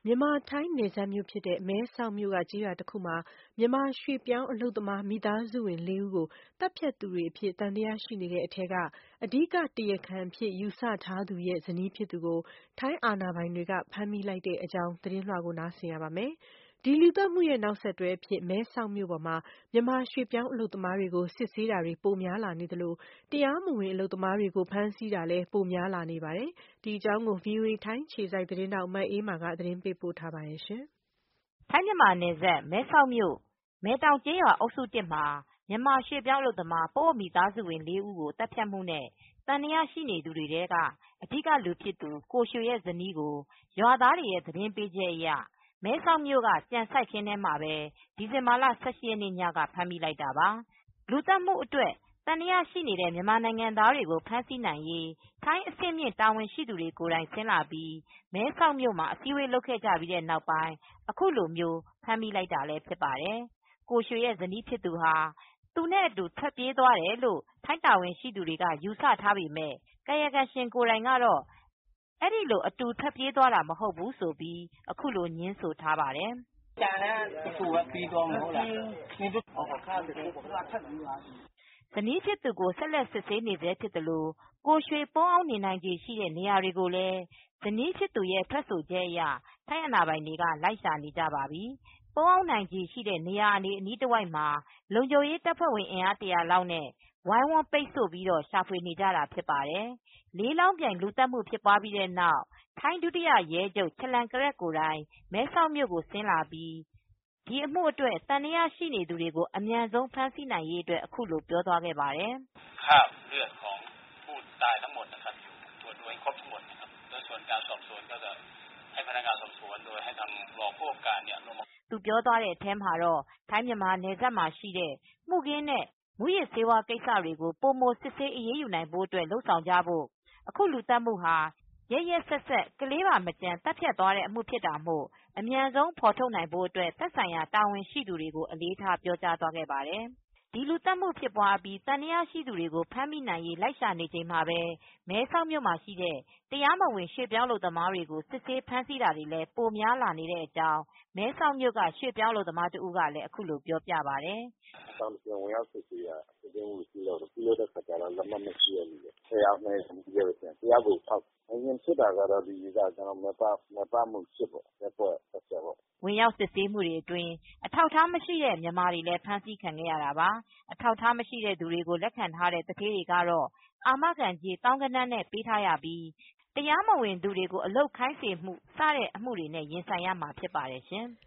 မြန်မာထိုင်းနယ်စပ်မြို့ဖြစ်တဲ့မဲဆောက်မြို့ကကျေးရွာတခုမှာမြန်မာရွှေ့ပြောင်းအလုပ်သမားမိသားစုဝင်4ဦးကိုသတ်ဖြတ်သူတွေအဖြစ်သံသယရှိနေတဲ့အထဲကအဓိကတရားခံအဖြစ်ယူဆထားသူရဲ့ဇနီးဖြစ်သူကိုထိုင်းအာဏာပိုင်တွေကဖမ်းမိလိုက်တဲ့အကြောင်းသတင်းလွှာကိုနားဆင်ရပါမယ်။ ဒီလူသတ်မှုရဲ့နောက်ဆက်တွဲအဖြစ်မဲဆောက်မြို့ပေါ်မှာမြန်မာရွှေ့ပြောင်းအလုပ်သမားတွေကိုစစ်ဆေးတာတွေပိုများလာနေသလိုတရားမဝင်အလုပ်သမားတွေကိုဖမ်းဆီးတာလည်းပိုများလာနေပါတယ်။ ဒီအကြောင်းကို ဗွီအိုအေထိုင်းအခြေစိုက်သတင်းထောက်မအေးမာကသတင်းပေးပို့ထားပါတယ်။ထိုင်းမြန်မာနယ်စပ် မဲဆောက်မြို့ မယ်တောင်ကျေးရွာအုပ်စု မှာမြန်မာရွှေ့ပြောင်းအလုပ်သမားပအိုဝ်းမိသားစုဝင် ၄ ဦးကိုသတ်ဖြတ်မှုနဲ့သံသယရှိနေသူတွေထဲကအဓိကလူဖြစ်သူ ကိုရွှေရဲ့ဇနီးကိုရွာသားတွေရဲ့သတင်းပေးချက်အရမဲဆောက်မြို့ကကြံစိုက်ခင်းထဲမှာပဲဒီဇင်ဘာလ ၁၈ ရက်နေ့ညကဖမ်းမိလိုက်တာပါ။ လူသတ်မှုအတွက်သံသယရှိနေတဲ့မြန်မာနိုင်ငံသားတွေကိုဖမ်းဆီးနိုင်ရေးထိုင်းအဆင့်မြင့်တာဝန်ရှိသူတွေကိုယ်တိုင်ဆင်းလာပြီးမဲဆောက်မြို့မှာအစည်းဝေးလုပ်ခဲ့ကြပြီးနောက်ပိုင်းအခုလိုဖမ်းမိလိုက်တာလည်းဖြစ်ပါတယ်။ ကိုရွှေရဲ့ဇနီးဖြစ်သူဟာသူနဲ့အတူထွက်ပြေးသွားတယ်လို့ထိုင်းတာဝန်ရှိသူတွေကယူဆထားပေမယ့်ကာယကံရှင်ကိုယ်တိုင်ကတော့အဲဒီလိုအတူထွက်ပြေးသွားတာမဟုတ်ဘူးလို့အခုလိုငြင်းဆိုထားပါတယ်။ "ကျန်တဲ့သူပဲပြေးသွားတာမဟုတ်လား " ဇနီးဖြစ်သူကိုဆက်လက်စစ်ဆေးနေဆဲဖြစ်သလိုကိုရွှေပုန်းအောင်းနေနိုင်ခြေရှိတဲ့နေရာတွေကိုလည်းဇနီးဖြစ်သူရဲ့ထွက်ဆိုချက်အရထိုင်းအာဏာပိုင်တွေကလိုက်ရှာနေကြပါပြီ။ ပုန်းအောင်းနိုင်ခြေရှိတဲ့နေရာအနီးတဝိုက်မှာလုံခြုံရေးတပ်ဖွဲ့ဝင်အင်အား ၁၀၀ လောက်နဲ့ဝိုင်းဝန်းပိတ်ဆို့ပြီးရှာဖွေနေကြတာဖြစ်ပါတယ်။ လေးလောင်းပြိုင်လူသတ်မှုဖြစ်ပြီးတဲ့နောက်ထိုင်းဒုတိယရဲချုပ် ချလန်ကရက်ကိုယ်တိုင်မဲဆောက်မြို့ကိုဆင်းလာပြီးဒီအမှုအတွက်သံသယရှိနေသူတွေကိုအမြန်ဆုံးဖမ်းဆီးနိုင်ရေးအတွက်အခုလိုပြောသွားခဲ့ပါတယ်။ "သူပြောသွားတဲ့အထဲမှာတော့ထိုင်းမြန်မာနယ်စပ်မှာရှိတဲ့မှုခင်းနဲ့မူးယစ်ဆေးဝါးကိစ္စတွေကိုပိုမိုစစ်ဆေးအရေးယူနိုင်ဖို့အတွက်လုပ်ဆောင်ကြဖို့အခုလူသတ်မှုဟာရက်ရက်စက်စက်ကလေးပါမကျန်သတ်ဖြတ်သွားတဲ့အမူဖြစ်တာမို့အမြန်ဆုံးဖေါ်ထုတ်နိုင်ဖို့အတွက်သက်ဆိုင်ရာတာဝန်ရှိသူတွေကိုအလေးထားပြောကြားသွားခဲ့ပါတယ်။ဒီလူသတ်မှုဖြစ်အပြီးသံသယရှိသူတွေကိုဖမ်းမိနိုင်ရေးလိုက်ရှာနေချိန်မှာပဲမဲဆောက်မြို့မှာရှိတဲ့တရားမဝင်ရွှေ့ပြောင်းအလုပ်သမားတွေကိုစစ်ဆေးဖမ်းဆီးတာတွေလည်းပိုများလာနေတဲ့အကြောင်းမဲဆောက်မြို့ကရွှေ့ပြောင်းအလုပ်သမားတဦးကလည်းအခုလိုပြောပြပါတယ်။ "အဆောင်တပြန်ဝင်ရောက်စစ်ဆေးတာစစ်ဆေးမူပြုလုပ်တယ်လက်မှတ်မရှိတဲ့သူတွေကို ၁၀ ယောက်မိတယ်တယောက်ကို 6 ငါးကြိမ်ဖြစ်တာကတော့မယ်ပမူ 8 ပေါ့ရပ်ကွက် 10 ပေါ့ " ဝင်ရောက်စစ်ဆေးမှုတွေအတွင်းအထောက်အထားမရှိတဲ့မြန်မာတွေလည်းဖမ်းဆီးခံခဲ့ရတာပါအထောက်အထားမရှိတဲ့သူတွေကိုလက်ခံထားတဲ့သူဌေးတွေကတော့အာမခံကြေးသောင်းဂဏန်းနဲ့ပေးထားရပြီးတရားမဝင်သူတွေကိုအလုပ်ခိုင်းစေမှုစတဲ့အမှုတွေနဲ့ရင်ဆိုင်ရမှာဖြစ်ပါတယ်ရှင်။